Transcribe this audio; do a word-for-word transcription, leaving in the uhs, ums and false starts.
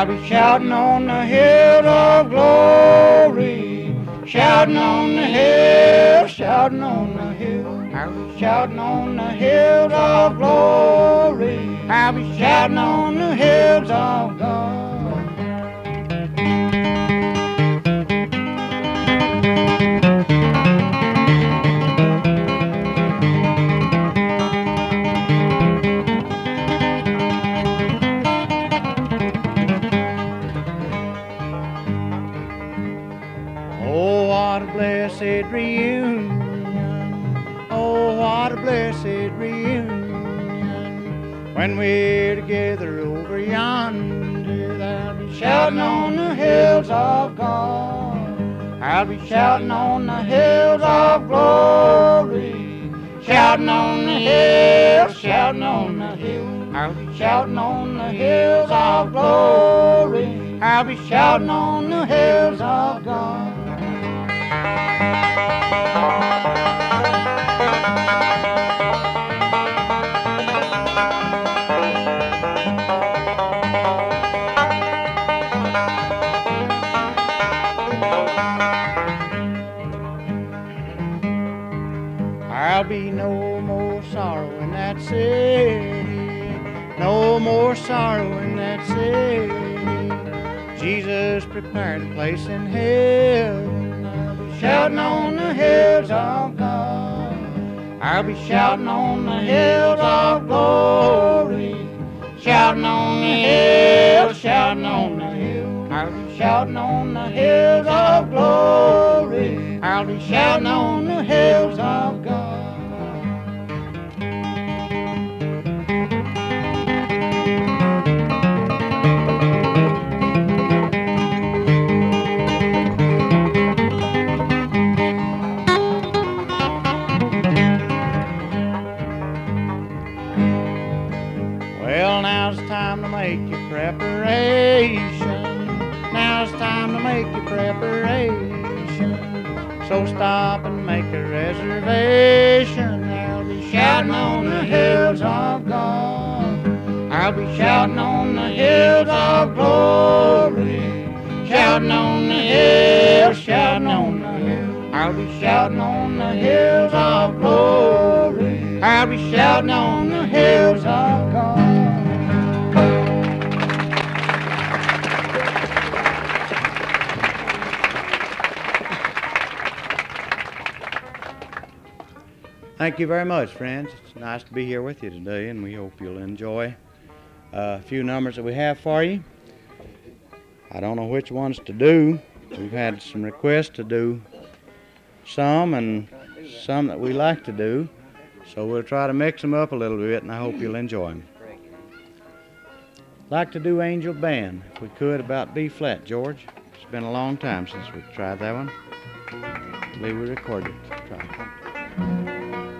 I'll be shouting on the hills of glory, shouting on the hills, shouting on the hills. I'll be shouting on the hills of glory, I'll be shouting on the hills of God. Oh, what a blessed reunion. Oh, what a blessed reunion. When we're together over yonder, I'll be shouting on the hills of God. I'll be shouting on the hills of glory, shouting on the hills, shouting on the hills. I'll be shouting on the hills of glory, I'll be shouting on the hills of God. There'll be no more sorrow in that city, no more sorrow in that city. Jesus prepared a place in heaven. I'll be shouting on the hills of God. I'll be shouting on the hills of glory, shouting on the hills, shouting on the hills. I'll be shouting on the hills of glory, I'll be shouting on the hills of God. Well, now's the time to make your preparation. Now's the time to make your preparation. So stop and make a reservation. I'll be shouting on the hills of God. I'll be shouting on the hills of glory, shouting on the hills, shouting on the hills. I'll be shouting on the hills of glory, I'll be shouting on the hills of God. Thank you very much, friends. It's nice to be here with you today, and we hope you'll enjoy uh, a few numbers that we have for you. I don't know which ones to do. We've had some requests to do some and some that we like to do, so we'll try to mix them up a little bit, and I hope you'll enjoy them. I'd like to do Angel Band, if we could, about B flat, George. It's been a long time since we tried that one. I believe we recorded it. Try.